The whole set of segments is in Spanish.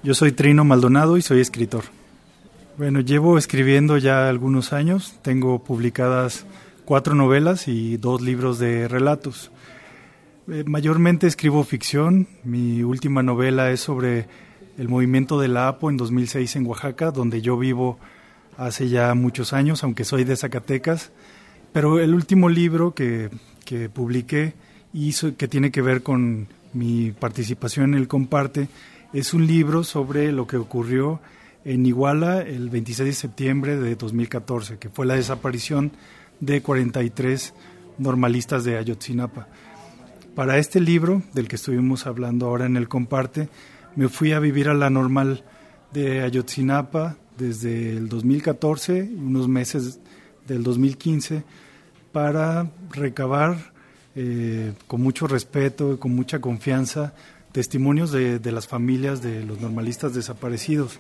Yo soy Trino Maldonado y soy escritor. Bueno, llevo escribiendo ya algunos años. Tengo publicadas 4 novelas y 2 libros de relatos. Mayormente escribo ficción. Mi última novela es sobre el movimiento de la APO en 2006 en Oaxaca, donde yo vivo hace ya muchos años, aunque soy de Zacatecas. Pero el último libro que publiqué y que tiene que ver con mi participación en el Comparte es un libro sobre lo que ocurrió en Iguala el 26 de septiembre de 2014, que fue la desaparición de 43 normalistas de Ayotzinapa. Para este libro, del que estuvimos hablando ahora en el Comparte, me fui a vivir a la Normal de Ayotzinapa desde el 2014 y unos meses del 2015 para recabar con mucho respeto y con mucha confianza testimonios de las familias de los normalistas desaparecidos.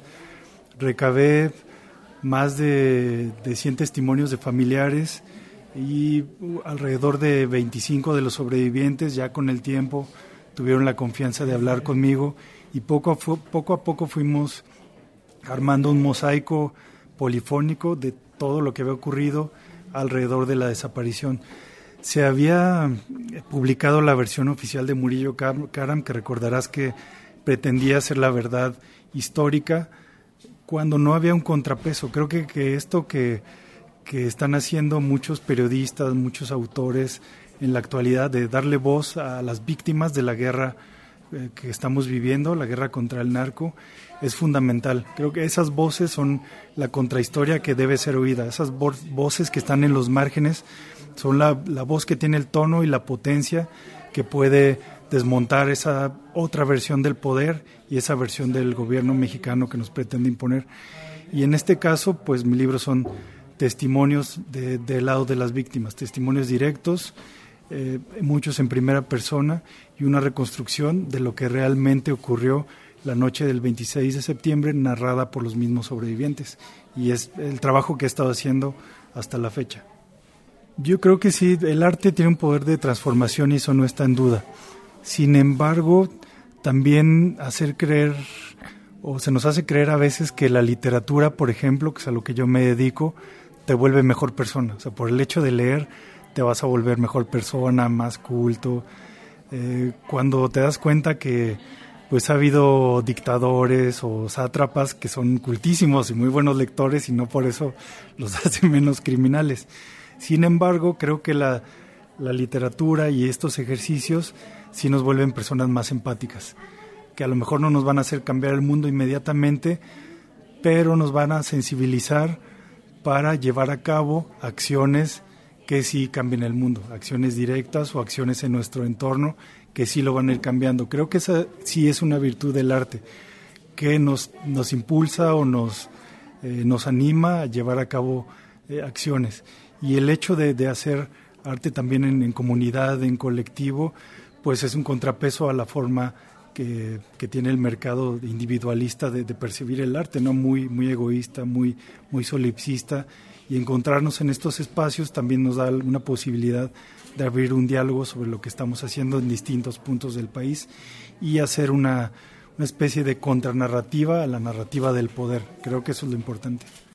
Recabé más de 100 testimonios de familiares y alrededor de 25 de los sobrevivientes ya con el tiempo tuvieron la confianza de hablar conmigo y poco a poco fuimos armando un mosaico polifónico de todo lo que había ocurrido alrededor de la desaparición. Se había publicado la versión oficial de Murillo Karam, que recordarás que pretendía ser la verdad histórica, cuando no había un contrapeso. Creo que esto que están haciendo muchos periodistas, muchos autores en la actualidad, de darle voz a las víctimas de la guerra que estamos viviendo, la guerra contra el narco, es fundamental. Creo que esas voces son la contrahistoria que debe ser oída. Esas voces que están en los márgenes son la voz que tiene el tono y la potencia que puede desmontar esa otra versión del poder y esa versión del gobierno mexicano que nos pretende imponer. Y en este caso, pues mi libro son testimonios del lado de las víctimas, testimonios directos, muchos en primera persona, y una reconstrucción de lo que realmente ocurrió la noche del 26 de septiembre, narrada por los mismos sobrevivientes. Y es el trabajo que he estado haciendo hasta la fecha. Yo creo que sí, el arte tiene un poder de transformación y eso no está en duda. Sin embargo, también hacer creer, o se nos hace creer a veces que la literatura, por ejemplo, que es a lo que yo me dedico, te vuelve mejor persona. O sea, por el hecho de leer te vas a volver mejor persona, más culto. Cuando te das cuenta que pues ha habido dictadores o sátrapas que son cultísimos y muy buenos lectores y no por eso los hace menos criminales. Sin embargo, creo que la literatura y estos ejercicios sí nos vuelven personas más empáticas, que a lo mejor no nos van a hacer cambiar el mundo inmediatamente, pero nos van a sensibilizar para llevar a cabo acciones que sí cambien el mundo, acciones directas o acciones en nuestro entorno que sí lo van a ir cambiando. Creo que esa sí es una virtud del arte, que nos impulsa o nos anima a llevar a cabo acciones. Y el hecho de hacer arte también en comunidad, en colectivo, pues es un contrapeso a la forma que tiene el mercado individualista de percibir el arte, ¿no? Muy egoísta, muy solipsista, y encontrarnos en estos espacios también nos da una posibilidad de abrir un diálogo sobre lo que estamos haciendo en distintos puntos del país y hacer una especie de contranarrativa a la narrativa del poder. Creo que eso es lo importante.